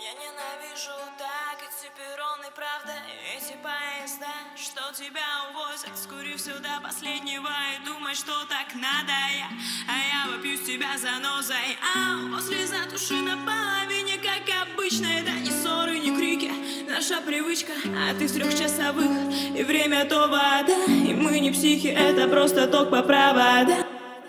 Я ненавижу так эти перроны, правда, эти поезда, что тебя увозят, скурив сюда последнего и думай, что так надо я вопью с тебя занозой. После затуши на половине, как обычно, это не ссоры, не крики, наша привычка. А ты в 3-часовых, и время то вода, и мы не психи, это просто ток по проводам.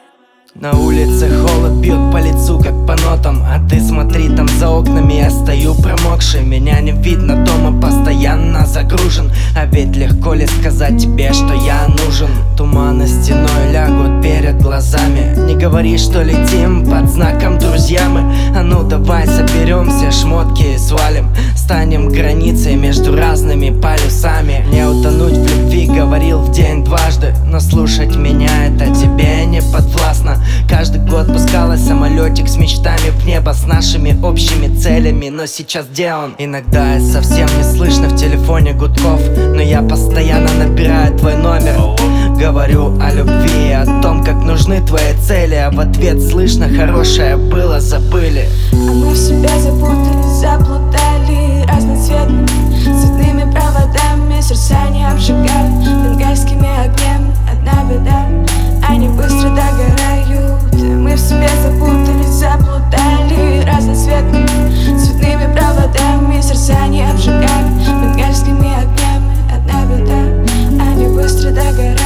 На улице холод бьет по лицу, как по нотам. А ты смотри, там за окнами я стою промокший. Меня не видно дома, постоянно загружен. А ведь легко ли сказать тебе, что я нужен? Туманы стеной лягут перед глазами. Не говори, что летим под знаком друзья мы. А ну давай соберем все шмотки и свалим. Станем границей между разными полюсами. Не утонуть в любви, говорил в день дважды. Но слушать меня это тебе не подвластно. Каждый год пускалась самолетик с мечтами в небо, с нашими общими целями. Но сейчас где он? Иногда совсем не слышно в телефоне гудков, но я постоянно набираю твой номер. Говорю о любви, о том, как нужны твои цели, а в ответ слышно: хорошее было, забыли. А мы в себя запутались, заплутали разноцветными цветными проводами. Сердца не обжигают бенгальскими огнями. Одна беда, они быстро догорают. Мы в себе запутались, заплутали разноцветными цветными проводами. Сердца не обжигают бенгальскими огнями. Одна беда, они быстро догорают.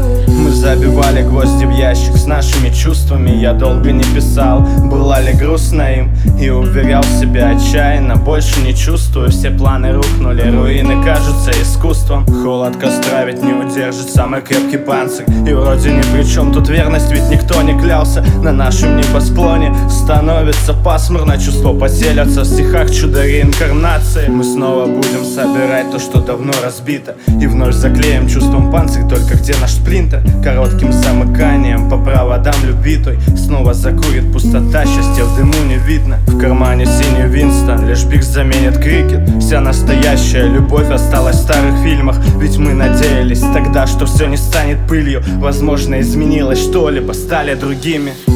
Мы забивали гвозди в ящик с нашими чувствами. Я долго не писал, была ли грустно им, и уверял себя отчаянно: больше не чувствую, все планы рухнули, руины кажутся искусством. Холод костра ведь не удержит самый крепкий панцирь. И вроде ни при чем тут верность, ведь никто не клялся. На нашем небосклоне становится пасмурно, чувства поселятся в стихах чудо реинкарнации. Мы снова будем собирать то, что давно разбито, и вновь заклеим чувством панцирь, только где наш сплинтер? Коротким замыканием по проводам любви той снова закурит пустота, счастья в дыму не видно. В кармане синий Винстон, лишь Биг заменит крикет. Вся настоящая любовь осталась в старых фильмах. Ведь мы надеялись тогда, что все не станет пылью. Возможно, изменилось что-либо, стали другими.